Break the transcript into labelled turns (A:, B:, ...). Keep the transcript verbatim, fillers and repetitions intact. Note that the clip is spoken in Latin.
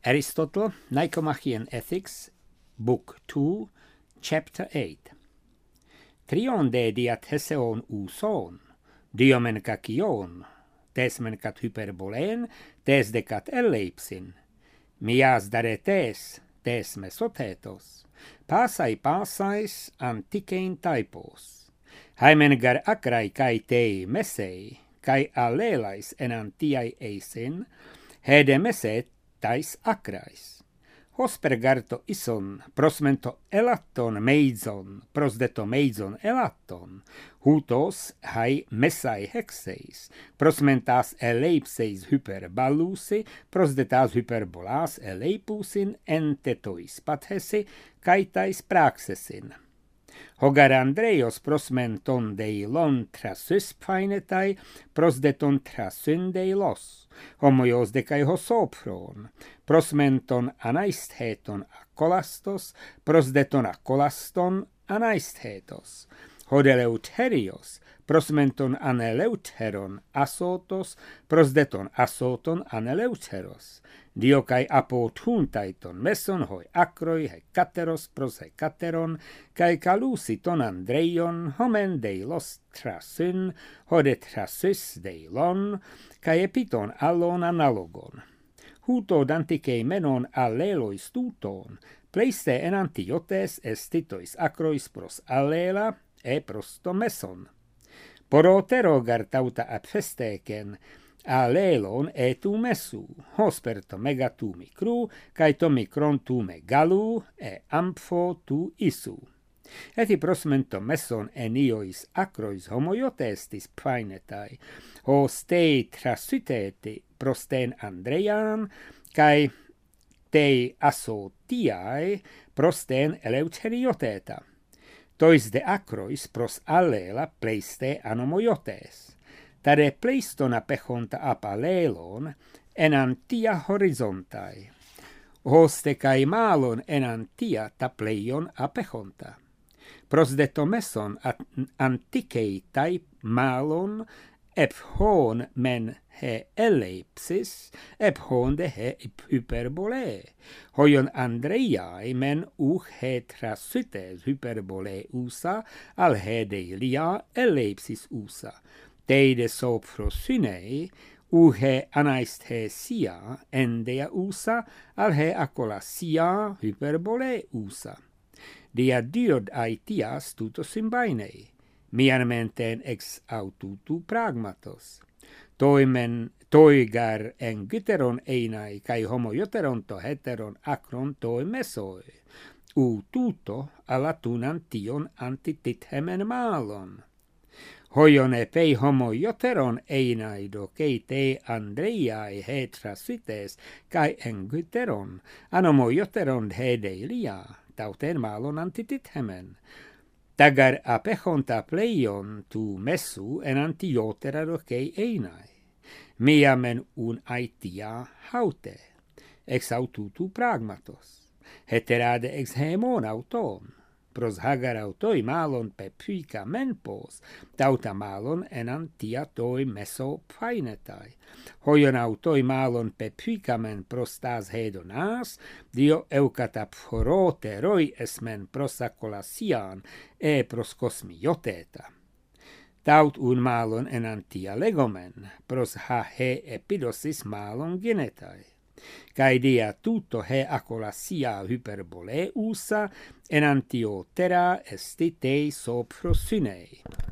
A: Aristotle, Nicomachean Ethics, Book two, Chapter eight. Trion de diat heseon uson, diomen kakion, tesmen kat hyperboleen, tes de kat elleipsin, mias daretes, tes mesothetos, pasai pasais antikein taipos, haimen gar akrai kai tei mesei, kai alelais en antiai eisin, hede meset tais akrais. Hospergarto ison, prosmento elaton meizon, prosdeto meizon elaton, hutos hai mesai hexeis, prosmentas eleipseis hyperballusi, prosdetas hyperbolas eleipusin, entetois pathesi, kaitais praxesin. Hogar Andreios prosmenton deilon trasus painetai, prosdeton trasun deilos, homoios decai hosopron, prosmenton anaistheton akolastos, prosdeton akolaston anaisthetos, hodeleuterios, prosmenton aneleuteron asotos, prosdeton asoton aneleuteros, dio kai apotuntaiton meson hoi akroi he kateros pros he kateron, kai kalusiton andreion homen deilos trasun, hode trasus deilon, kai epiton allon analogon. Huto dantikei menon allelois tuton, pleiste en antiotes estitois acrois pros allela e prosto meson. Porotero gartauta apfesteken, allelon e tu mesu, hosperto mega tu micru, kai to micron tu megalu, e ampho tu isu. Eti prosmento meson eniois acrois homoiotestis painetai, ho stei trasuteti prosten Andreian, kai tei asotiai prosten eleuterioteta. Tois de acrois pros allela pleiste anomoiotes. Tare pleiston apechonta apalelon enantia horizontai. Hoste kai malon enantia tapleion apechonta. Prosdeto meson antikei tai malon ephon men he elleipsis, ephon de he hyperbole. Hoion Andreiai men uh he trasutes hyperbole usa, al he deilia elleipsis usa. Teide soprosynei, uhe anaisthesia endea usa, al he acolasia hyperbole usa. Dia diod aetias tutos symbainei, mian menten ex aututu pragmatos. Toimen toigar en gyteron einai, kai homoioteron to heteron acron toi mesoi, u tuto ala tunan tion antitithemen malon. Hoion epei homoioteron einaido, kei te Andreiai he trasites, kai en gyteron, anomoioteron he deilia, tauten malon antitithemen. Tagar apechonta pleion tu mesu en antiotera docei einai. Miamen un aitia haute, ex aututu pragmatos, heterade ex hemon auton, pros hagar autoi malon pepuica menpos, tauta malon en antia toi meso painetai. Hoion autoi malon pepuica men prostas hedonas, dio eucatapphorote roi esmen prosacolasian e pros cosmioteta. Taut un malon en antia legomen, pros ha he epidosis malon genetai. Kai dia tutto he acolasia hyperbole usa, en antiotera esti tei soprosynei.